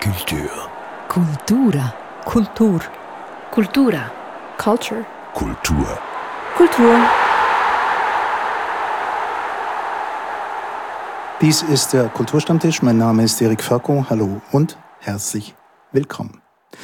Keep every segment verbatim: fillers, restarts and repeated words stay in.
Kultur. Kultura. Kultur. Kultura. Culture. Kultur. Kultur. Dies ist der Kulturstammtisch. Mein Name ist Erik Ferko. Hallo und herzlich willkommen.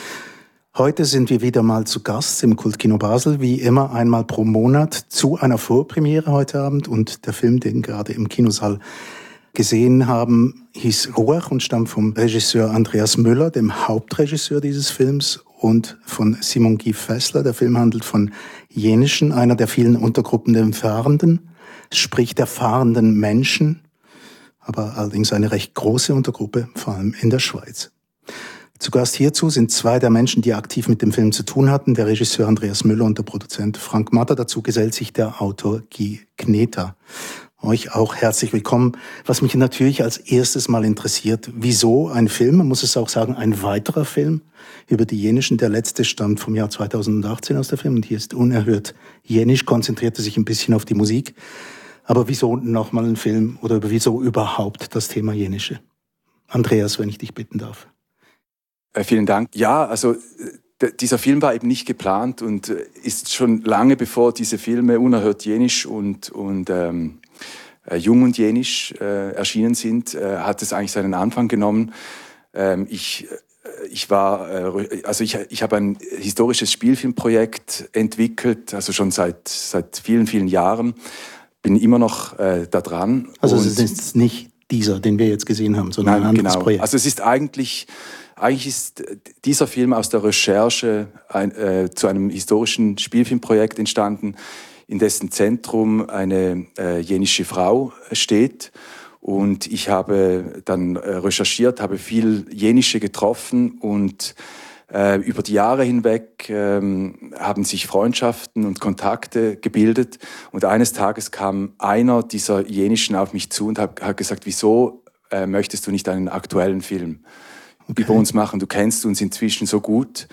Heute sind wir wieder mal zu Gast im Kultkino Basel, wie immer einmal pro Monat zu einer Vorpremiere heute Abend. Und der Film, den gerade im Kinosaal gesehen haben, hieß Ruach und stammt vom Regisseur Andreas Müller, dem Hauptregisseur dieses Films, und von Simon Guy Fessler. Der Film handelt von Jenischen, einer der vielen Untergruppen der Fahrenden, sprich der fahrenden Menschen, aber allerdings eine recht große Untergruppe, vor allem in der Schweiz. Zu Gast hierzu sind zwei der Menschen, die aktiv mit dem Film zu tun hatten, der Regisseur Andreas Müller und der Produzent Frank Matter. Dazu gesellt sich der Autor Guy Kneter. Euch auch herzlich willkommen. Was mich natürlich als erstes mal interessiert, wieso ein Film, man muss es auch sagen, ein weiterer Film über die Jenischen. Der letzte stammt vom Jahr zweitausendachtzehn aus der Film und hier ist unerhört Jenisch, konzentrierte sich ein bisschen auf die Musik. Aber wieso nochmal ein Film oder wieso überhaupt das Thema Jenische? Andreas, wenn ich dich bitten darf. Äh, vielen Dank. Ja, also d- dieser Film war eben nicht geplant und äh, ist schon lange bevor diese Filme Unerhört Jenisch und, und ähm, äh, Jung und Jenisch äh, erschienen sind, äh, hat es eigentlich seinen Anfang genommen. Ähm, ich, äh, ich war, äh, also ich, ich habe ein historisches Spielfilmprojekt entwickelt, also schon seit, seit vielen, vielen Jahren. Bin immer noch äh, da dran. Also es ist nicht dieser, den wir jetzt gesehen haben, sondern Nein, ein anderes genau. Projekt. Also es ist eigentlich, eigentlich ist dieser Film aus der Recherche ein, äh, zu einem historischen Spielfilmprojekt entstanden, in dessen Zentrum eine äh, jenische Frau steht. Und ich habe dann äh, recherchiert, habe viel Jenische getroffen und äh, über die Jahre hinweg ähm, haben sich Freundschaften und Kontakte gebildet. Und eines Tages kam einer dieser Jenischen auf mich zu und hat, hat gesagt, wieso äh, möchtest du nicht einen aktuellen Film okay. über uns machen? Du kennst uns inzwischen so gut.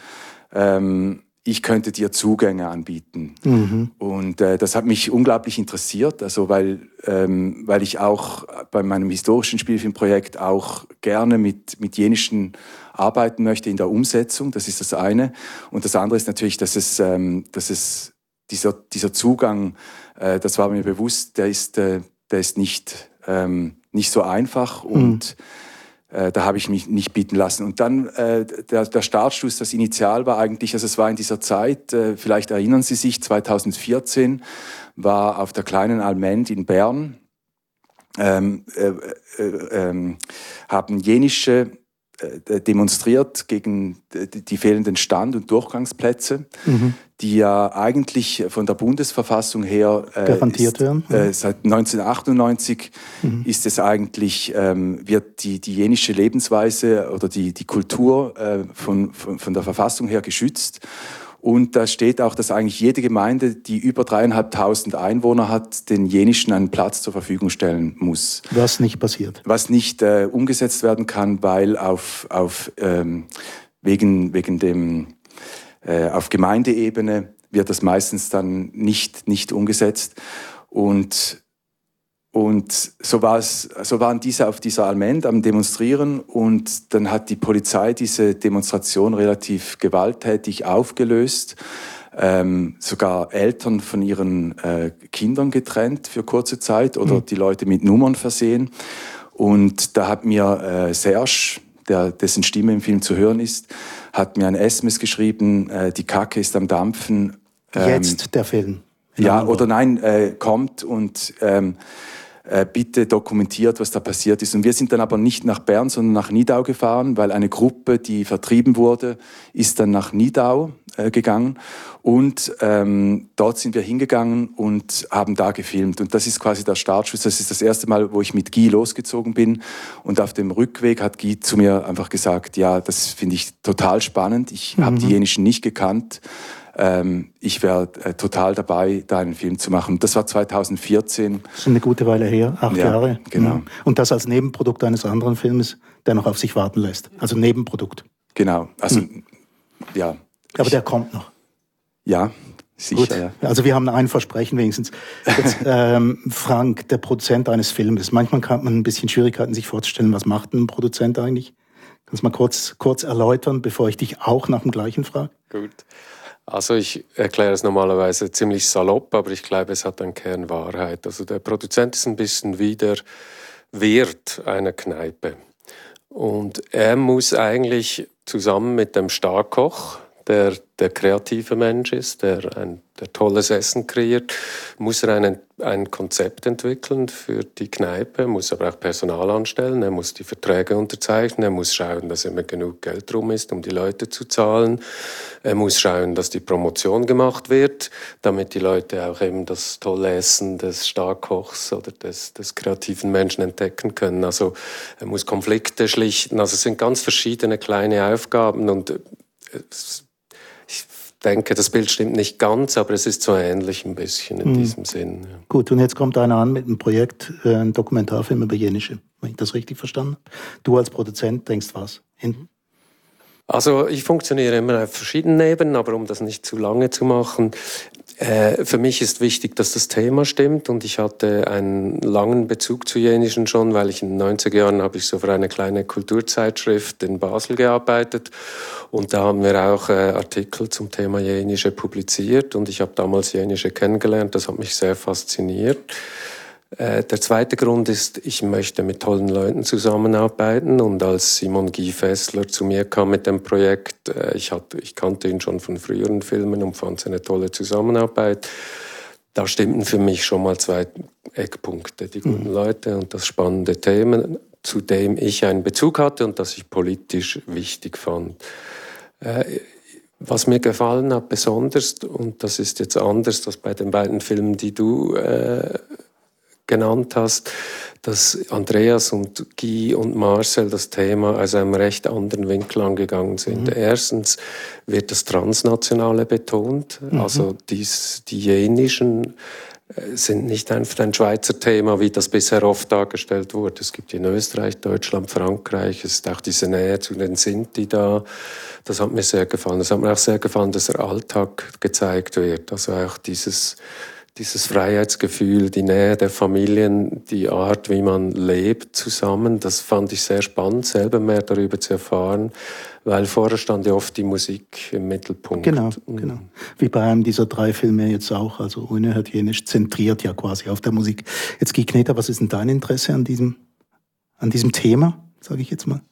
Ähm, ich könnte dir Zugänge anbieten. Mhm. Und äh, das hat mich unglaublich interessiert, also weil, ähm, weil ich auch bei meinem historischen Spielfilmprojekt auch gerne mit, mit Jenischen arbeiten möchte in der Umsetzung. Das ist das eine. Und das andere ist natürlich, dass es, ähm, dass es dieser, dieser Zugang, äh, das war mir bewusst, der ist, äh, der ist nicht, ähm, nicht so einfach und mhm. Äh, da habe ich mich nicht bieten lassen. Und dann äh, der, der Startschuss, das Initial war eigentlich, also es war in dieser Zeit, äh, vielleicht erinnern Sie sich, zweitausendvierzehn war auf der kleinen Allmend in Bern, ähm, äh, äh, äh, haben Jenische äh, demonstriert gegen die, die fehlenden Stand- und Durchgangsplätze, mhm. die ja eigentlich von der Bundesverfassung her äh, garantiert ist, werden. Äh, seit neunzehnhundertachtundneunzig mhm. ist es eigentlich, ähm, wird die, die jenische Lebensweise oder die, die Kultur äh, von, von, von der Verfassung her geschützt. Und da steht auch, dass eigentlich jede Gemeinde, die über dreieinhalbtausend Einwohner hat, den Jenischen einen Platz zur Verfügung stellen muss. Was nicht passiert. Was nicht äh, umgesetzt werden kann, weil auf, auf, ähm, wegen, wegen dem Äh, auf Gemeindeebene wird das meistens dann nicht, nicht umgesetzt. Und, und so, war es, so waren diese auf dieser Allmend am Demonstrieren und dann hat die Polizei diese Demonstration relativ gewalttätig aufgelöst, ähm, sogar Eltern von ihren äh, Kindern getrennt für kurze Zeit oder mhm. die Leute mit Nummern versehen. Und da hat mir äh, Serge, der, dessen Stimme im Film zu hören ist, hat mir ein S M S geschrieben, äh, die Kacke ist am Dampfen. Ähm, Jetzt der Film. Ja, oder nein, äh, kommt und ähm, äh, bitte dokumentiert, was da passiert ist. Und wir sind dann aber nicht nach Bern, sondern nach Nidau gefahren, weil eine Gruppe, die vertrieben wurde, ist dann nach Nidau äh, gegangen. Und ähm, dort sind wir hingegangen und haben da gefilmt. Und das ist quasi der Startschuss. Das ist das erste Mal, wo ich mit Guy losgezogen bin. Und auf dem Rückweg hat Guy zu mir einfach gesagt, ja, das finde ich total spannend. Ich mhm. habe die Jenischen nicht gekannt. Ähm, ich wäre äh, total dabei, da einen Film zu machen. Das war zweitausendvierzehn. Das ist eine gute Weile her, acht ja, Jahre. Genau. Mhm. Und das als Nebenprodukt eines anderen Films, der noch auf sich warten lässt. Also Nebenprodukt. Genau, also mhm. ja. Aber ich, der kommt noch. Ja, sicher. Gut. Ja. Also wir haben ein Versprechen wenigstens. Jetzt, ähm, Frank, der Produzent eines Filmes. Manchmal hat man ein bisschen Schwierigkeiten, sich vorzustellen, was macht ein Produzent eigentlich? Kannst du mal kurz, kurz erläutern, bevor ich dich auch nach dem Gleichen frage? Gut. Also ich erkläre es normalerweise ziemlich salopp, aber ich glaube, es hat einen Kern Wahrheit. Also der Produzent ist ein bisschen wie der Wirt einer Kneipe. Und er muss eigentlich zusammen mit dem Starkoch, der der kreative Mensch ist, der ein der tolles Essen kreiert, muss er einen, ein Konzept entwickeln für die Kneipe, muss aber auch Personal anstellen, er muss die Verträge unterzeichnen, er muss schauen, dass immer genug Geld rum ist, um die Leute zu zahlen, er muss schauen, dass die Promotion gemacht wird, damit die Leute auch eben das tolle Essen des Starkochs oder des, des kreativen Menschen entdecken können. Also er muss Konflikte schlichten, also es sind ganz verschiedene kleine Aufgaben und es, ich denke, das Bild stimmt nicht ganz, aber es ist so ähnlich ein bisschen in mhm. diesem Sinn. Ja. Gut, und jetzt kommt einer an mit einem Projekt, äh, ein Dokumentarfilm über Jenische, wenn ich das richtig verstanden habe. Du als Produzent denkst was? In Also ich funktioniere immer auf verschiedenen Ebenen, aber um das nicht zu lange zu machen, äh, für mich ist wichtig, dass das Thema stimmt und ich hatte einen langen Bezug zu Jenischen schon, weil ich in den neunziger Jahren habe ich so für eine kleine Kulturzeitschrift in Basel gearbeitet und da haben wir auch äh, Artikel zum Thema Jenische publiziert und ich habe damals Jenische kennengelernt, das hat mich sehr fasziniert. Der zweite Grund ist, ich möchte mit tollen Leuten zusammenarbeiten und als Simon Guy Fessler zu mir kam mit dem Projekt, ich, hatte, ich kannte ihn schon von früheren Filmen und fand es eine tolle Zusammenarbeit. Da stimmten für mich schon mal zwei Eckpunkte, die guten mhm. Leute und das spannende Themen, zu dem ich einen Bezug hatte und das ich politisch wichtig fand. Was mir gefallen hat besonders, und das ist jetzt anders als bei den beiden Filmen, die du äh, genannt hast, dass Andreas und Guy und Marcel das Thema aus einem recht anderen Winkel angegangen sind. Mhm. Erstens wird das Transnationale betont, mhm. also dies, die Jenischen sind nicht einfach ein Schweizer Thema, wie das bisher oft dargestellt wurde. Es gibt in Österreich, Deutschland, Frankreich, es ist auch diese Nähe zu den Sinti da. Das hat mir sehr gefallen. Es hat mir auch sehr gefallen, dass der Alltag gezeigt wird, also auch dieses Dieses Freiheitsgefühl, die Nähe der Familien, die Art, wie man lebt zusammen, das fand ich sehr spannend, selber mehr darüber zu erfahren, weil vorher stand ja oft die Musik im Mittelpunkt. Genau, genau. Wie bei einem dieser drei Filme jetzt auch, also Unerhört Jenisch zentriert ja quasi auf der Musik. Jetzt Guy Kneter, was ist denn dein Interesse an diesem, an diesem Thema, sage ich jetzt mal?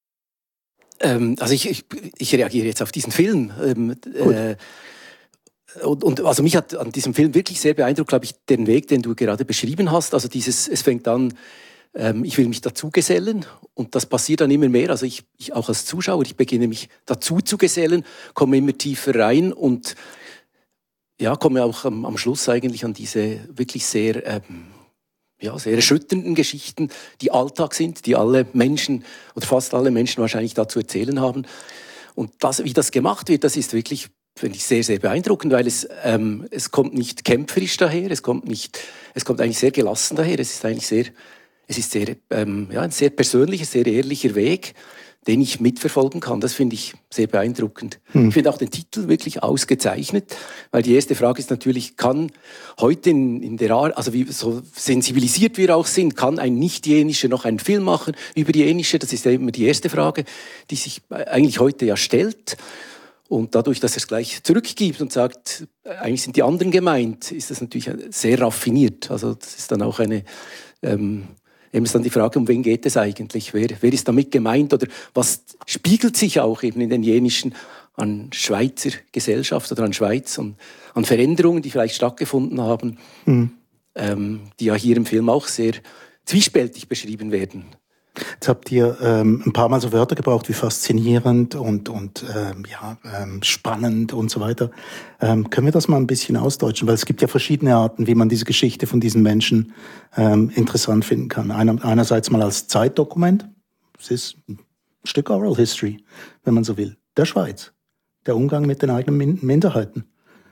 Ähm, also ich, ich, ich reagiere jetzt auf diesen Film. Ähm, äh, Und, und also mich hat an diesem Film wirklich sehr beeindruckt, glaube ich, den Weg, den du gerade beschrieben hast. Also dieses, es fängt an, ähm, ich will mich dazugesellen und das passiert dann immer mehr. Also ich, ich auch als Zuschauer, ich beginne mich dazu zu gesellen, komme immer tiefer rein und ja, komme auch am, am Schluss eigentlich an diese wirklich sehr, ähm, ja, sehr erschütternden Geschichten, die Alltag sind, die alle Menschen oder fast alle Menschen wahrscheinlich da zu erzählen haben. Und das, wie das gemacht wird, das ist wirklich, finde ich, sehr, sehr beeindruckend, weil es, ähm, es kommt nicht kämpferisch daher, es kommt nicht, es kommt eigentlich sehr gelassen daher, es ist eigentlich sehr, es ist sehr, ähm, ja, ein sehr persönlicher, sehr ehrlicher Weg, den ich mitverfolgen kann. Das finde ich sehr beeindruckend. Hm. Ich finde auch den Titel wirklich ausgezeichnet, weil die erste Frage ist natürlich, kann heute in, in der Art, also wie so sensibilisiert wir auch sind, kann ein Nicht-Jenischer noch einen Film machen über die Jenische? Das ist ja immer die erste Frage, die sich eigentlich heute ja stellt. Und dadurch, dass er es gleich zurückgibt und sagt, eigentlich sind die anderen gemeint, ist das natürlich sehr raffiniert. Also das ist dann auch eine, ähm, eben ist dann die Frage, um wen geht es eigentlich? Wer, wer ist damit gemeint? Oder was spiegelt sich auch eben in den Jenischen an Schweizer Gesellschaft oder an Schweiz und an Veränderungen, die vielleicht stattgefunden haben, mhm. ähm, die ja hier im Film auch sehr zwiespältig beschrieben werden. Jetzt habt ihr ähm, ein paar Mal so Wörter gebraucht wie faszinierend und, und ähm, ja, ähm, spannend und so weiter. Ähm, können wir das mal ein bisschen ausdeutschen? Weil es gibt ja verschiedene Arten, wie man diese Geschichte von diesen Menschen ähm, interessant finden kann. Einer, einerseits mal als Zeitdokument. Es ist ein Stück Oral History, wenn man so will. Der Schweiz. Der Umgang mit den eigenen Min- Minderheiten.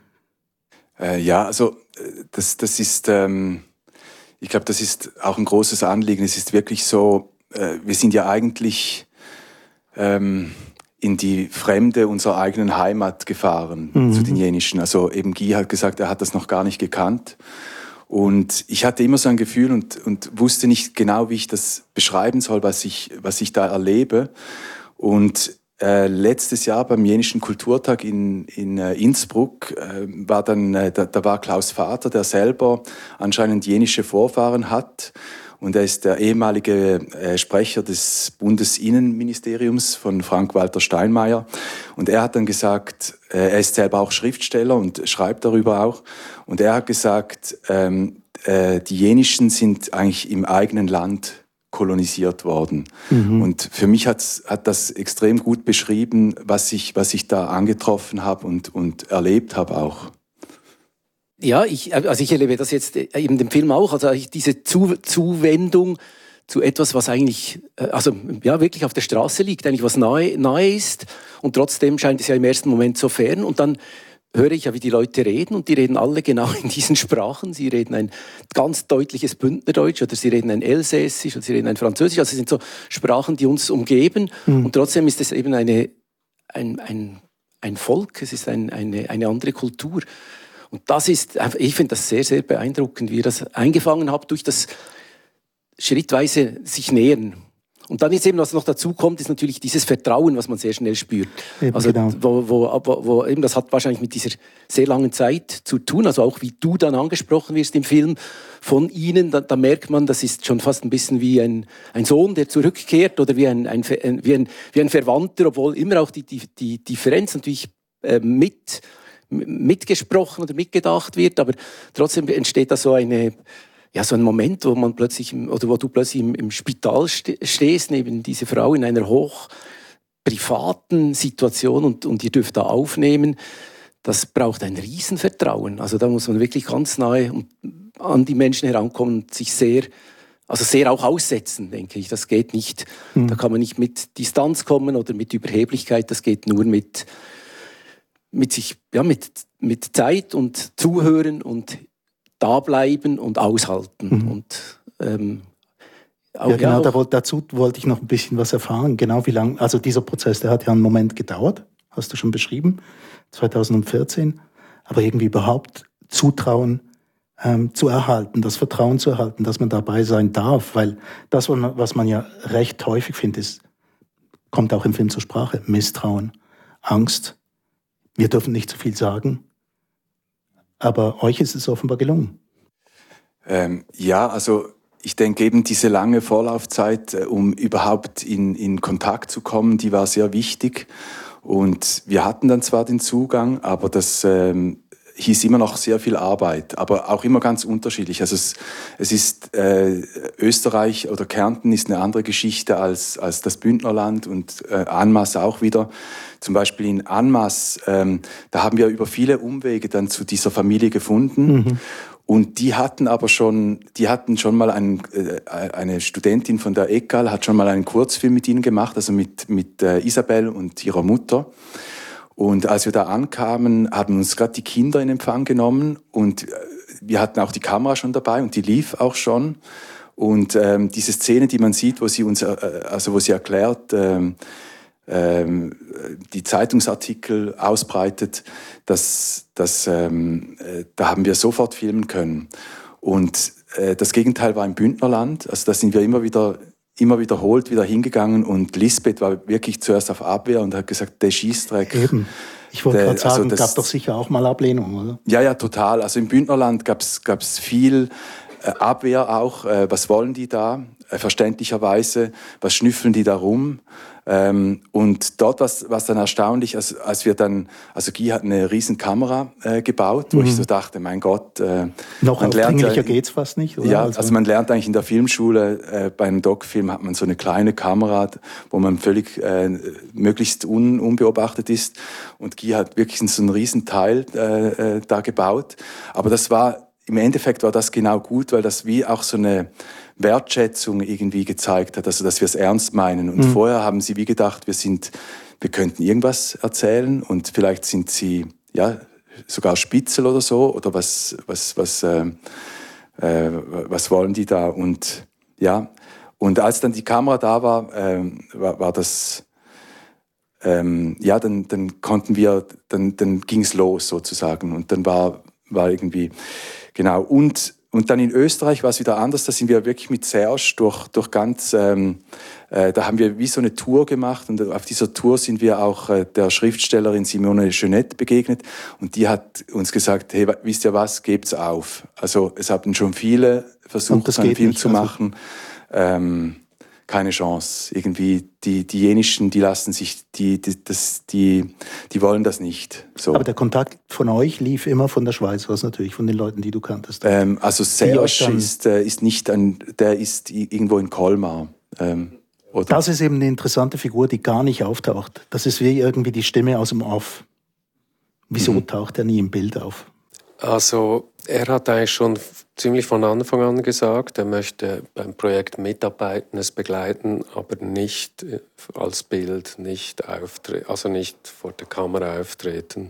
Äh, ja, also das, das ist, ähm, ich glaube, das ist auch ein großes Anliegen. Es ist wirklich so, wir sind ja eigentlich ähm, in die Fremde unserer eigenen Heimat gefahren, mhm. zu den Jenischen. Also eben Guy hat gesagt, er hat das noch gar nicht gekannt. Und ich hatte immer so ein Gefühl und, und wusste nicht genau, wie ich das beschreiben soll, was ich, was ich da erlebe. Und äh, letztes Jahr beim Jenischen Kulturtag in, in äh, Innsbruck äh, war dann, äh, da, da war Klaus Vater, der selber anscheinend jenische Vorfahren hat. Und er ist der ehemalige äh, Sprecher des Bundesinnenministeriums von Frank-Walter Steinmeier. Und er hat dann gesagt, äh, er ist selber auch Schriftsteller und schreibt darüber auch. Und er hat gesagt, ähm, äh, die Jenischen sind eigentlich im eigenen Land kolonisiert worden. Mhm. Und für mich hat's, hat das extrem gut beschrieben, was ich, was ich da angetroffen habe und, und erlebt habe auch. Ja, ich, also ich erlebe das jetzt in dem Film auch, also diese Zu- Zuwendung zu etwas, was eigentlich, also ja, wirklich auf der Straße liegt, eigentlich was nahe, nahe ist, und trotzdem scheint es ja im ersten Moment so fern, und dann höre ich ja, wie die Leute reden, und die reden alle genau in diesen Sprachen. Sie reden ein ganz deutliches Bündnerdeutsch, oder sie reden ein Elsässisch, oder sie reden ein Französisch, also es sind so Sprachen, die uns umgeben, mhm. und trotzdem ist es eben eine, ein, ein, ein Volk, es ist ein, eine, eine andere Kultur. Und das ist, ich finde das sehr, sehr beeindruckend, wie ihr das eingefangen habt durch das schrittweise sich nähern. Und dann ist eben, was noch dazu kommt, ist natürlich dieses Vertrauen, was man sehr schnell spürt. Eben, also, genau. wo, wo, wo, wo eben, das hat wahrscheinlich mit dieser sehr langen Zeit zu tun, also auch wie du dann angesprochen wirst im Film von ihnen, da, da merkt man, das ist schon fast ein bisschen wie ein, ein Sohn, der zurückkehrt, oder wie ein, ein, wie ein, wie ein Verwandter, obwohl immer auch die, die, die Differenz natürlich äh, mit mitgesprochen oder mitgedacht wird, aber trotzdem entsteht da so eine, ja, so ein Moment, wo man plötzlich, im, oder wo du plötzlich im, im Spital ste- stehst, neben diese Frau in einer hoch privaten Situation, und, und ihr dürft da aufnehmen. Das braucht ein Riesenvertrauen. Also da muss man wirklich ganz nahe an die Menschen herankommen und sich sehr, also sehr auch aussetzen, denke ich. Das geht nicht, mhm. da kann man nicht mit Distanz kommen oder mit Überheblichkeit, das geht nur mit mit sich, ja, mit, mit Zeit und Zuhören und dableiben und aushalten. Mhm. Und, ähm, auch, ja, genau, ja, auch, da wollt, dazu wollte ich noch ein bisschen was erfahren. Genau wie lange, also dieser Prozess, der hat ja einen Moment gedauert, hast du schon beschrieben, zweitausendvierzehn, aber irgendwie überhaupt Zutrauen ähm, zu erhalten, das Vertrauen zu erhalten, dass man dabei sein darf, weil das, was man ja recht häufig findet, ist, kommt auch im Film zur Sprache, Misstrauen, Angst. Wir dürfen nicht zu viel sagen, aber euch ist es offenbar gelungen. Ähm, ja, also ich denke eben diese lange Vorlaufzeit, äh, um überhaupt in, in Kontakt zu kommen, die war sehr wichtig. Und wir hatten dann zwar den Zugang, aber das ähm, hieß immer noch sehr viel Arbeit, aber auch immer ganz unterschiedlich. Also es, es ist äh, Österreich oder Kärnten ist eine andere Geschichte als, als das Bündnerland, und äh, Annmasse auch wieder. Zum Beispiel in Annmasse, ähm, da haben wir über viele Umwege dann zu dieser Familie gefunden. Mhm. Und die hatten aber schon, die hatten schon mal einen, äh, eine Studentin von der E K A L hat schon mal einen Kurzfilm mit ihnen gemacht, also mit, mit äh, Isabel und ihrer Mutter. Und als wir da ankamen, haben uns gerade die Kinder in Empfang genommen, und wir hatten auch die Kamera schon dabei und die lief auch schon. Und ähm, diese Szene, die man sieht, wo sie uns, äh, also wo sie erklärt, ähm, ähm, die Zeitungsartikel ausbreitet, das, das, ähm, äh, da haben wir sofort filmen können. Und äh, das Gegenteil war im Bündnerland, also da sind wir immer wieder immer wiederholt wieder hingegangen, und Lisbeth war wirklich zuerst auf Abwehr und hat gesagt, der Schießdreck. Eben. Ich wollte gerade sagen, also das gab doch sicher auch mal Ablehnung, oder? Ja, ja, total. Also im Bündnerland gab's gab's viel äh, Abwehr auch. Äh, was wollen die da? Äh, verständlicherweise. Was schnüffeln die da rum? Ähm, und dort war es dann erstaunlich, als, als wir dann, also Guy hat eine riesen Kamera äh, gebaut, wo mhm. ich so dachte, mein Gott. Äh, Noch aufdringlicher ja, geht's fast nicht, oder? Ja, also, also man lernt eigentlich in der Filmschule, äh, bei einem Doc-Film hat man so eine kleine Kamera, wo man völlig äh, möglichst un, unbeobachtet ist. Und Guy hat wirklich so einen riesen Teil äh, äh, da gebaut. Aber das war, im Endeffekt war das genau gut, weil das wie auch so eine Wertschätzung irgendwie gezeigt hat, also dass wir es ernst meinen. Und mhm. vorher haben sie wie gedacht, wir sind, wir könnten irgendwas erzählen, und vielleicht sind sie ja sogar Spitzel oder so, oder was was was äh, äh, was wollen die da? Und ja, und als dann die Kamera da war, äh, war, war das ähm, ja, dann dann konnten wir, dann dann ging's los sozusagen, und dann war war irgendwie genau und und dann in Österreich war es wieder anders. Da sind wir wirklich mit Serge durch, durch ganz, ähm, äh, da haben wir wie so eine Tour gemacht und auf dieser Tour sind wir auch äh, der Schriftstellerin Simone Jeunette begegnet und die hat uns gesagt, hey, wisst ihr was, gebt's auf. Also es haben schon viele versucht, einen Film nicht, zu machen. Also ähm, keine Chance. Irgendwie die diejenischen, die lassen sich, die, die, das, die, die wollen das nicht. So. Aber der Kontakt von euch lief immer von der Schweiz aus natürlich, von den Leuten, die du kanntest. Ähm, also Serge ist, äh, ist nicht ein, der ist irgendwo in Colmar. Ähm, oder? Das ist eben eine interessante Figur, die gar nicht auftaucht. Das ist wie irgendwie die Stimme aus dem Off. Wieso mhm. taucht er nie im Bild auf? Also er hat eigentlich schon ziemlich von Anfang an gesagt, er möchte beim Projekt mitarbeiten, es begleiten, aber nicht als Bild, nicht auftreten, also nicht vor der Kamera auftreten.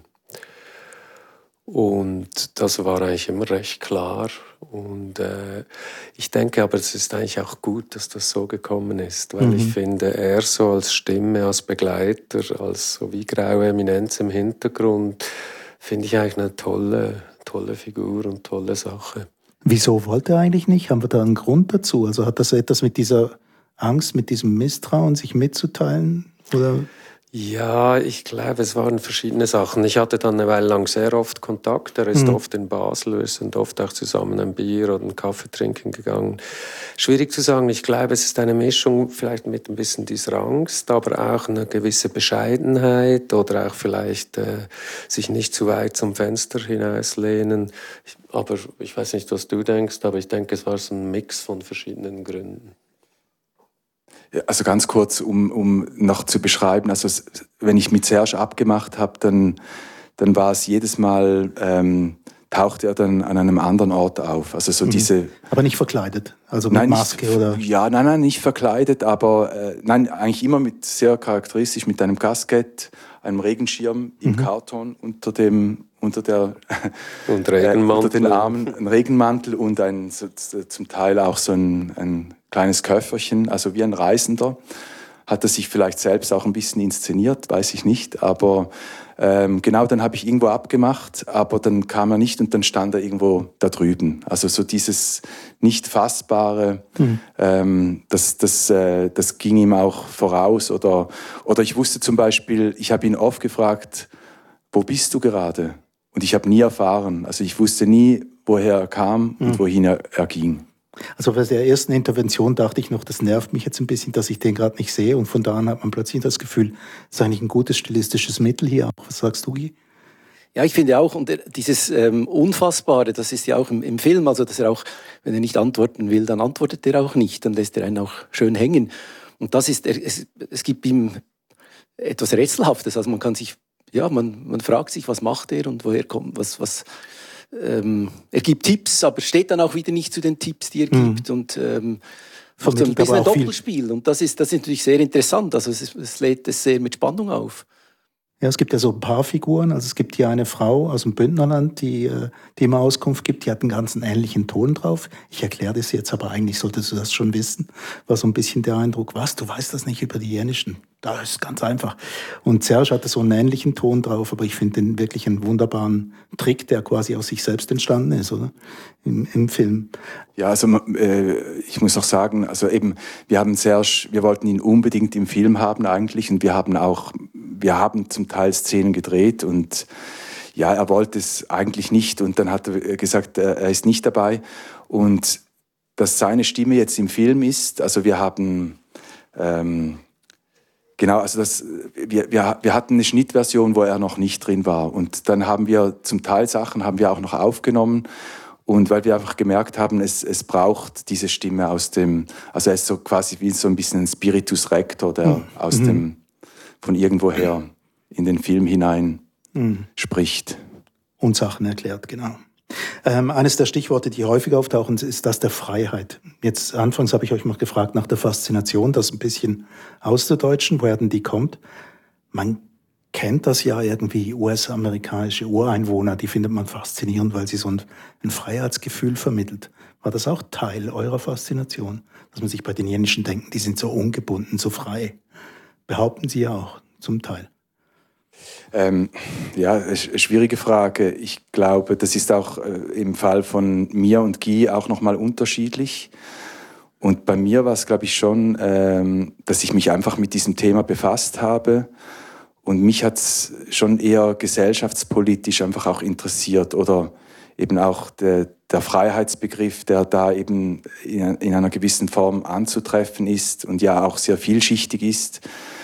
Und das war eigentlich immer recht klar. Und äh, ich denke aber, es ist eigentlich auch gut, dass das so gekommen ist, weil mhm. ich finde, er so als Stimme, als Begleiter, als so wie graue Eminenz im Hintergrund, finde ich eigentlich eine tolle, tolle Figur und tolle Sache. Wieso wollte er eigentlich nicht? Haben wir da einen Grund dazu? Also hat das etwas mit dieser Angst, mit diesem Misstrauen, sich mitzuteilen? Oder? Ja, ich glaube, es waren verschiedene Sachen. Ich hatte dann eine Weile lang sehr oft Kontakt. Er ist mhm. oft in Basel, wir sind oft auch zusammen ein Bier oder einen Kaffee trinken gegangen. Schwierig zu sagen. Ich glaube, es ist eine Mischung vielleicht mit ein bisschen dieser Angst, aber auch eine gewisse Bescheidenheit oder auch vielleicht äh, sich nicht zu weit zum Fenster hinauslehnen. Ich, aber ich weiß nicht, was du denkst, aber ich denke, es war so ein Mix von verschiedenen Gründen. Also ganz kurz, um, um noch zu beschreiben, also wenn ich mit Serge abgemacht habe, dann, dann war es jedes Mal, ähm, tauchte er dann an einem anderen Ort auf. Also so mhm. diese. Aber nicht verkleidet, also mit nein, Maske nicht, oder? Ja, nein, nein, nicht verkleidet, aber äh, nein, eigentlich immer mit sehr charakteristisch mit einem Kaskett, einem Regenschirm im mhm. Karton unter dem unter der und Regenmantel. äh, unter den Armen, ein Regenmantel und ein so, zum Teil auch so ein, ein kleines Köfferchen, also wie ein Reisender. Hat er sich vielleicht selbst auch ein bisschen inszeniert, weiß ich nicht, aber ähm, genau, dann habe ich irgendwo abgemacht, aber dann kam er nicht und dann stand er irgendwo da drüben. Also so dieses nicht Fassbare, mhm. ähm, das, das, äh, das ging ihm auch voraus. Oder, oder ich wusste zum Beispiel, ich habe ihn oft gefragt, wo bist du gerade? Und ich habe nie erfahren, also ich wusste nie, woher er kam mhm. und wohin er, er ging. Also bei der ersten Intervention dachte ich noch, das nervt mich jetzt ein bisschen, dass ich den gerade nicht sehe. Und von da an hat man plötzlich das Gefühl, das ist eigentlich ein gutes stilistisches Mittel hier. Was sagst du, Guy? Ja, ich finde auch, und dieses ähm, Unfassbare, das ist ja auch im, im Film, also dass er auch, wenn er nicht antworten will, dann antwortet er auch nicht, dann lässt er einen auch schön hängen. Und das ist, es, es gibt ihm etwas Rätselhaftes, also man kann sich, ja, man, man fragt sich, was macht er und woher kommt, was, was, Ähm, er gibt Tipps, aber steht dann auch wieder nicht zu den Tipps, die er mhm. gibt. Und ähm, so ein bisschen ein Doppelspiel. Viel. Und das ist, das ist natürlich sehr interessant. Also es, es lädt es sehr mit Spannung auf. Ja, es gibt ja so ein paar Figuren. Also es gibt hier eine Frau aus dem Bündnerland, die, die immer Auskunft gibt. Die hat einen ganz ähnlichen Ton drauf. Ich erkläre das jetzt, aber eigentlich solltest du das schon wissen. War so ein bisschen der Eindruck, was, du weißt das nicht über die Jenischen. Das ist ganz einfach. Und Serge hatte so einen ähnlichen Ton drauf, aber ich finde den wirklich einen wunderbaren Trick, der quasi aus sich selbst entstanden ist, oder? Im, im Film. Ja, also äh, ich muss auch sagen, also eben, wir haben Serge, wir wollten ihn unbedingt im Film haben eigentlich und wir haben auch, wir haben zum Teil Szenen gedreht und ja, er wollte es eigentlich nicht und dann hat er gesagt, er ist nicht dabei und dass seine Stimme jetzt im Film ist, also wir haben ähm, Genau, also das, wir, wir, wir hatten eine Schnittversion, wo er noch nicht drin war. Und dann haben wir zum Teil Sachen haben wir auch noch aufgenommen. Und weil wir einfach gemerkt haben, es, es braucht diese Stimme aus dem, also er ist so quasi wie so ein bisschen ein Spiritus Rector, der mhm. aus dem, von irgendwoher in den Film hinein mhm. spricht. Und Sachen erklärt, genau. Ähm, eines der Stichworte, die häufig auftauchen, ist das der Freiheit. Jetzt anfangs habe ich euch mal gefragt nach der Faszination, das ein bisschen auszudeutschen, woher denn die kommt. Man kennt das ja irgendwie, U S-amerikanische Ureinwohner, die findet man faszinierend, weil sie so ein, ein Freiheitsgefühl vermittelt. War das auch Teil eurer Faszination? Dass man sich bei den Jenischen denken, die sind so ungebunden, so frei. Behaupten sie ja auch, zum Teil. Ähm, ja, eine schwierige Frage. Ich glaube, das ist auch äh, im Fall von mir und Guy auch nochmal unterschiedlich. Und bei mir war es, glaube ich, schon, ähm, dass ich mich einfach mit diesem Thema befasst habe. Und mich hat es schon eher gesellschaftspolitisch einfach auch interessiert. Oder eben auch der, der Freiheitsbegriff, der da eben in, in einer gewissen Form anzutreffen ist und ja auch sehr vielschichtig ist.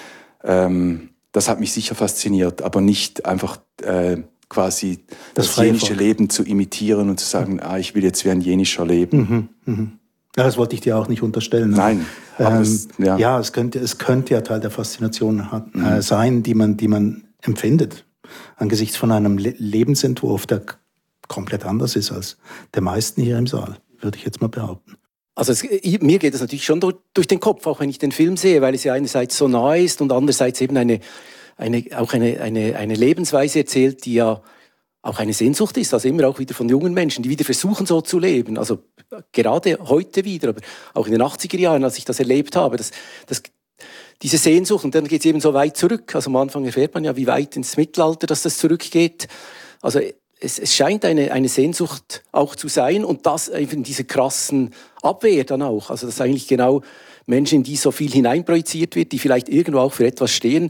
Ähm, das hat mich sicher fasziniert, aber nicht einfach äh, quasi das, das jenische Leben zu imitieren und zu sagen, ah, ich will jetzt wie ein jenischer leben. Mhm, mh. Ja, das wollte ich dir auch nicht unterstellen. Nein. Ähm, es, ja, ja es, könnte, es könnte ja Teil der Faszination hat, mhm. äh, sein, die man, die man empfindet. Angesichts von einem Le- Lebensentwurf, der k- komplett anders ist als der meisten hier im Saal, würde ich jetzt mal behaupten. Also es, mir geht es natürlich schon durch, durch den Kopf, auch wenn ich den Film sehe, weil es ja einerseits so nah ist und andererseits eben eine, eine, auch eine, eine, eine Lebensweise erzählt, die ja auch eine Sehnsucht ist, also immer auch wieder von jungen Menschen, die wieder versuchen so zu leben. Also gerade heute wieder, aber auch in den achtziger Jahren, als ich das erlebt habe, das, das, diese Sehnsucht, und dann geht es eben so weit zurück. Also am Anfang erfährt man ja, wie weit ins Mittelalter, dass das zurückgeht. Also es, es scheint eine, eine Sehnsucht auch zu sein und das eben diese krassen Abwehr dann auch. Also dass eigentlich genau Menschen, in die so viel hineinprojiziert wird, die vielleicht irgendwo auch für etwas stehen,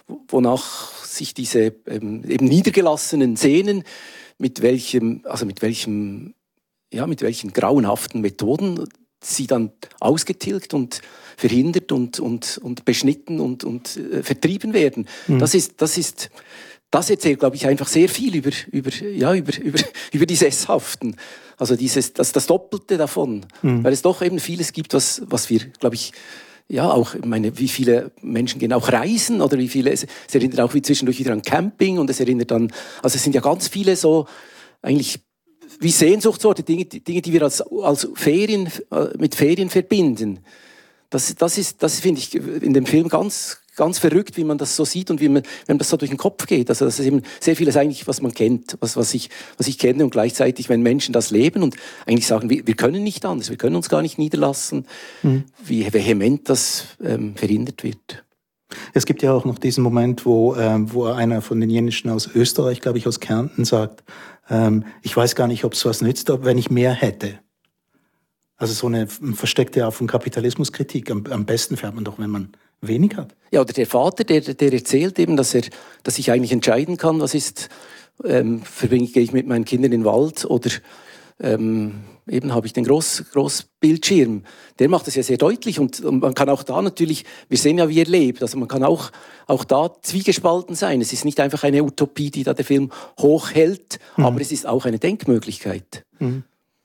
wonach sich diese ähm, eben niedergelassenen Szenen, mit welchem, also mit welchem, ja, mit welchen grauenhaften Methoden sie dann ausgetilgt und verhindert und, und, und beschnitten und, und äh, vertrieben werden. Mhm. Das ist, das ist, das erzählt, glaube ich, einfach sehr viel über, über, ja, über, über, über die Sesshaften. Also dieses, das, das Doppelte davon. Mhm. Weil es doch eben vieles gibt, was, was wir, glaube ich, ja, auch, ich meine, wie viele Menschen gehen auch reisen oder wie viele, es, es erinnert auch wie zwischendurch wieder an Camping und es erinnert an, also es sind ja ganz viele so, eigentlich, wie Sehnsuchtsorte, Dinge, Dinge, die wir als, als Ferien, mit Ferien verbinden. Das, das ist, das finde ich in dem Film ganz, ganz verrückt, wie man das so sieht und wie man, wenn das so durch den Kopf geht. Also das ist eben sehr vieles eigentlich, was man kennt, was, was ich, was ich kenne und gleichzeitig, wenn Menschen das leben und eigentlich sagen, wir, wir können nicht anders, wir können uns gar nicht niederlassen, mhm. wie vehement das ähm, verhindert wird. Es gibt ja auch noch diesen Moment, wo, ähm, wo einer von den jenischen aus Österreich, glaube ich, aus Kärnten sagt, ähm, ich weiß gar nicht, ob es was nützt, wenn ich mehr hätte. Also so eine versteckte Art von Kapitalismuskritik. Am, am besten fährt man doch, wenn man wenig hat. Ja, oder der Vater, der, der erzählt eben, dass er, dass ich eigentlich entscheiden kann, was ist, ähm, verbringe gehe ich mit meinen Kindern in den Wald oder ähm, eben habe ich den Groß, Großbildschirm. Der macht das ja sehr deutlich und, und man kann auch da natürlich, wir sehen ja, wie er lebt, also man kann auch, auch da zwiegespalten sein. Es ist nicht einfach eine Utopie, die da der Film hochhält, mhm. aber es ist auch eine Denkmöglichkeit. Mhm.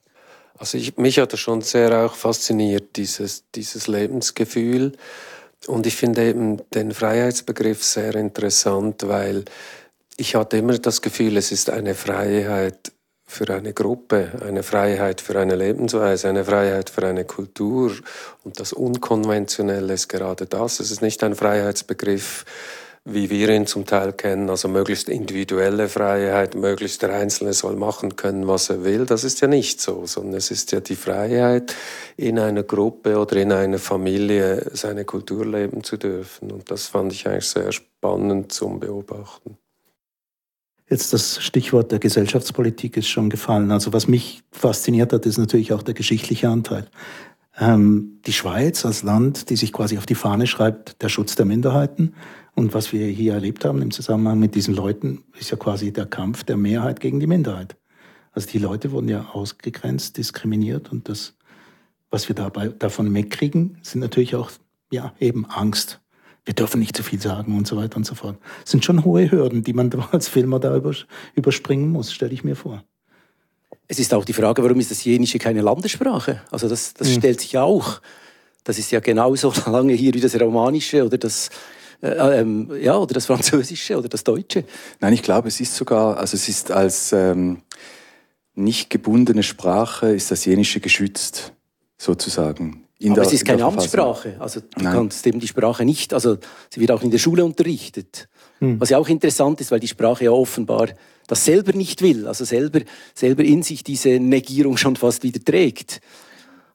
Also ich, mich hat das schon sehr auch fasziniert, dieses, dieses Lebensgefühl. Und ich finde eben den Freiheitsbegriff sehr interessant, weil ich hatte immer das Gefühl, es ist eine Freiheit für eine Gruppe, eine Freiheit für eine Lebensweise, eine Freiheit für eine Kultur. Und das Unkonventionelle ist gerade das. Es ist nicht ein Freiheitsbegriff, wie wir ihn zum Teil kennen, also möglichst individuelle Freiheit, möglichst der Einzelne soll machen können, was er will. Das ist ja nicht so, sondern es ist ja die Freiheit, in einer Gruppe oder in einer Familie seine Kultur leben zu dürfen. Und das fand ich eigentlich sehr spannend zum Beobachten. Jetzt das Stichwort der Gesellschaftspolitik ist schon gefallen. Also was mich fasziniert hat, ist natürlich auch der geschichtliche Anteil. Ähm, die Schweiz als Land, die sich quasi auf die Fahne schreibt, der Schutz der Minderheiten. Und was wir hier erlebt haben im Zusammenhang mit diesen Leuten, ist ja quasi der Kampf der Mehrheit gegen die Minderheit. Also die Leute wurden ja ausgegrenzt, diskriminiert und das, was wir dabei davon mitkriegen, sind natürlich auch, ja, eben Angst. Wir dürfen nicht zu viel sagen und so weiter und so fort. Das sind schon hohe Hürden, die man als Filmer da überspringen muss, stelle ich mir vor. Es ist auch die Frage, warum ist das Jenische keine Landessprache? Also das, das mhm. stellt sich ja auch. Das ist ja genauso lange hier wie das Romanische oder das Äh, ähm, ja, oder das Französische oder das Deutsche? Nein, ich glaube, es ist sogar, also es ist als ähm, nicht gebundene Sprache, ist das Jenische geschützt, sozusagen. In Aber der, es ist keine Amtssprache, also du Nein. kannst eben die Sprache nicht, also sie wird auch in der Schule unterrichtet. Hm. Was ja auch interessant ist, weil die Sprache ja offenbar das selber nicht will, also selber, selber in sich diese Negierung schon fast wieder trägt.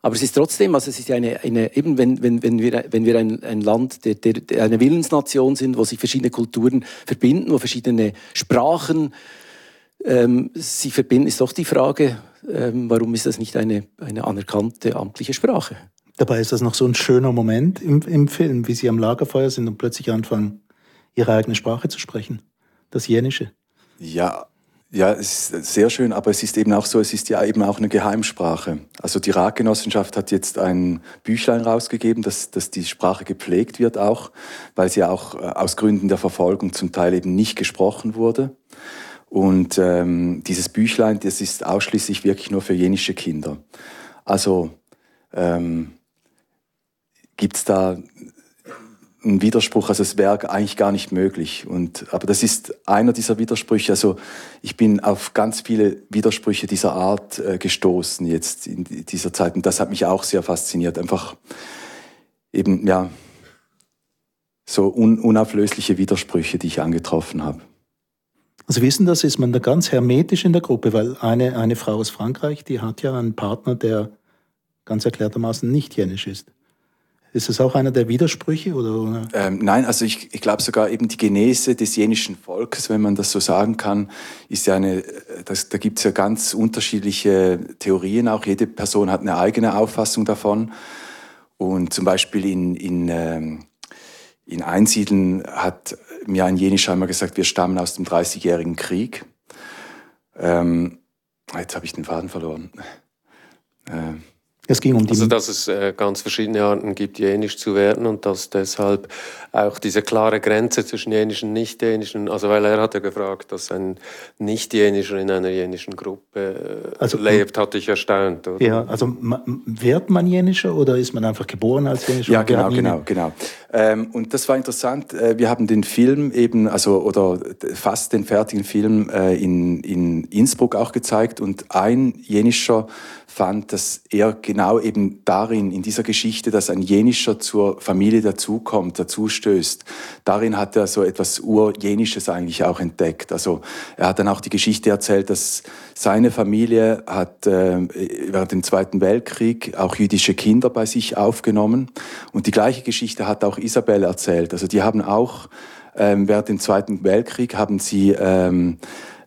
Aber es ist trotzdem, also es ist ja eine, eine eben wenn, wenn, wenn wir, wenn wir ein, ein Land, der, der, der eine Willensnation sind, wo sich verschiedene Kulturen verbinden, wo verschiedene Sprachen ähm, sich verbinden, ist doch die Frage, ähm, warum ist das nicht eine, eine anerkannte amtliche Sprache? Dabei ist das noch so ein schöner Moment im, im Film, wie sie am Lagerfeuer sind und plötzlich anfangen, ihre eigene Sprache zu sprechen. Das Jenische. Ja, ja, es ist sehr schön, aber es ist eben auch so, es ist ja eben auch eine Geheimsprache. Also die Ratgenossenschaft hat jetzt ein Büchlein rausgegeben, dass, dass die Sprache gepflegt wird auch, weil sie auch aus Gründen der Verfolgung zum Teil eben nicht gesprochen wurde. Und ähm, dieses Büchlein, das ist ausschließlich wirklich nur für jenische Kinder. Also ähm, gibt es da einen Widerspruch, also es wäre eigentlich gar nicht möglich. Und, aber das ist einer dieser Widersprüche. Also ich bin auf ganz viele Widersprüche dieser Art äh, gestoßen jetzt in dieser Zeit. Und das hat mich auch sehr fasziniert. Einfach eben, ja, so un unauflösliche Widersprüche, die ich angetroffen habe. Also wissen das, ist man da ganz hermetisch in der Gruppe, weil eine, eine Frau aus Frankreich, die hat ja einen Partner, der ganz erklärtermaßen nicht jenisch ist. Ist das auch einer der Widersprüche? Oder? Ähm, nein, also ich, ich glaube sogar eben die Genese des jenischen Volkes, wenn man das so sagen kann, ist ja eine, das, da gibt es ja ganz unterschiedliche Theorien auch. Jede Person hat eine eigene Auffassung davon. Und zum Beispiel in, in, ähm, in Einsiedeln hat mir ein Jenischer einmal gesagt, wir stammen aus dem dreißigjährigen Krieg. Ähm, jetzt habe ich den Faden verloren. Ähm, Es ging um die also, dass es äh, ganz verschiedene Arten gibt, jenisch zu werden und dass deshalb auch diese klare Grenze zwischen jenisch und nicht-jenischen, also weil er hat ja gefragt, dass ein Nicht-Jenischer in einer jenischen Gruppe äh, also, lebt, hat dich erstaunt, oder? Ja, also wird man jenischer oder ist man einfach geboren als jenischer? Ja, genau, genau, genau. Ähm, und das war interessant. Wir haben den Film eben, also oder fast den fertigen Film äh, in, in Innsbruck auch gezeigt und ein Jenischer fand, dass er genau eben darin, in dieser Geschichte, dass ein Jenischer zur Familie dazukommt, dazustößt, darin hat er so etwas Urjenisches eigentlich auch entdeckt. Also er hat dann auch die Geschichte erzählt, dass seine Familie hat äh, während dem Zweiten Weltkrieg auch jüdische Kinder bei sich aufgenommen. Und die gleiche Geschichte hat auch Isabel erzählt. Also die haben auch ähm, während dem Zweiten Weltkrieg haben sie ähm,